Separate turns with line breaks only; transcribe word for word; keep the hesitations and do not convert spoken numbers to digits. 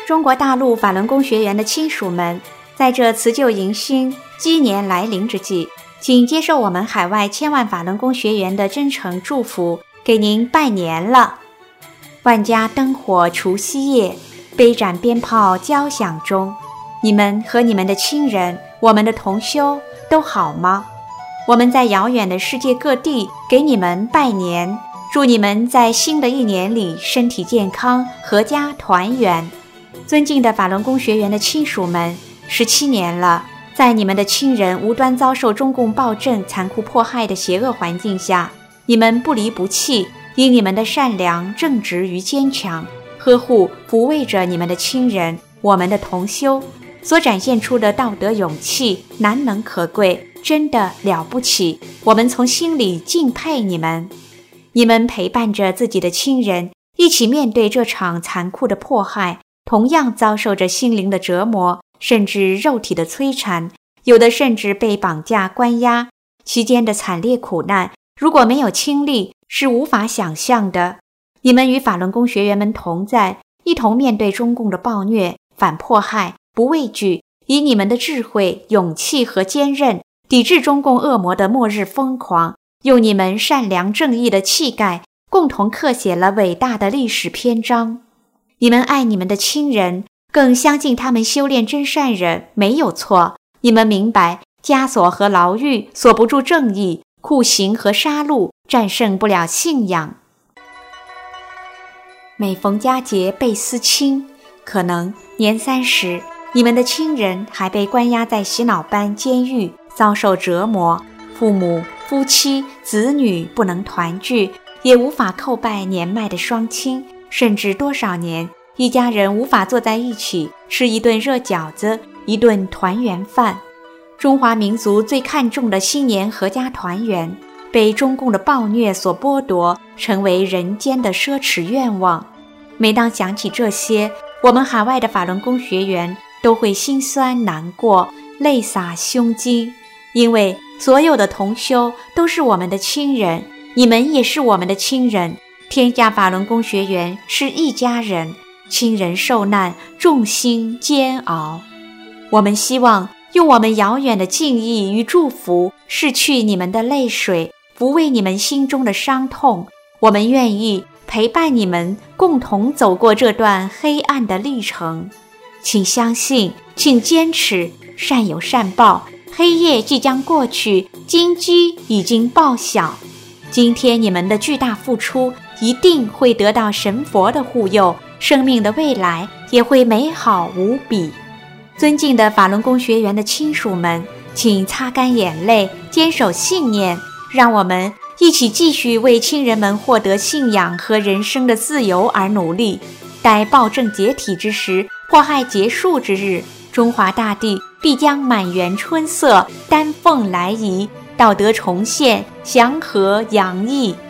中国大陆法轮功学员的亲属们，在这辞旧迎新、鸡年来临之际，请接受我们海外千万法轮功学员的真诚祝福，给您拜年了！万家灯火除夕夜，杯盏鞭炮交响中，你们和你们的亲人，我们的同修都好吗？我们在遥远的世界各地给你们拜年，祝你们在新的一年里身体健康，阖家团圆。尊敬的法轮功学员的亲属们，十七年了，在你们的亲人无端遭受中共暴政残酷迫害的邪恶环境下，你们不离不弃，因你们的善良、正直与坚强，呵护抚慰着你们的亲人，我们的同修所展现出的道德勇气难能可贵，真的了不起，我们从心里敬佩你们。你们陪伴着自己的亲人，一起面对这场残酷的迫害，同样遭受着心灵的折磨，甚至肉体的摧残，有的甚至被绑架关押，期间的惨烈苦难，如果没有亲历，是无法想象的。你们与法轮功学员们同在，一同面对中共的暴虐、反迫害，不畏惧，以你们的智慧、勇气和坚韧，抵制中共恶魔的末日疯狂，用你们善良正义的气概，共同刻写了伟大的历史篇章。你们爱你们的亲人，更相信他们修炼真善忍没有错。你们明白，枷锁和牢狱锁不住正义，酷刑和杀戮战胜不了信仰。每逢佳节倍思亲，可能年三十，你们的亲人还被关押在洗脑班监狱，遭受折磨，父母、夫妻、子女不能团聚，也无法叩拜年迈的双亲，甚至多少年，一家人无法坐在一起吃一顿热饺子，一顿团圆饭。中华民族最看重的新年阖家团圆，被中共的暴虐所剥夺，成为人间的奢侈愿望。每当想起这些，我们海外的法轮功学员都会心酸难过，泪洒胸襟，因为所有的同修都是我们的亲人，你们也是我们的亲人。天下法轮功学员是一家人，亲人受难，众心煎熬。我们希望用我们遥远的敬意与祝福，拭去你们的泪水，抚慰你们心中的伤痛。我们愿意陪伴你们，共同走过这段黑暗的历程。请相信，请坚持，善有善报，黑夜即将过去，金鸡已经报晓。今天你们的巨大付出一定会得到神佛的护佑，生命的未来也会美好无比。尊敬的法轮功学员的亲属们，请擦干眼泪，坚守信念，让我们一起继续为亲人们获得信仰和人生的自由而努力。待暴政解体之时，迫害结束之日，中华大地必将满园春色，丹凤来仪，道德重现，祥和洋溢。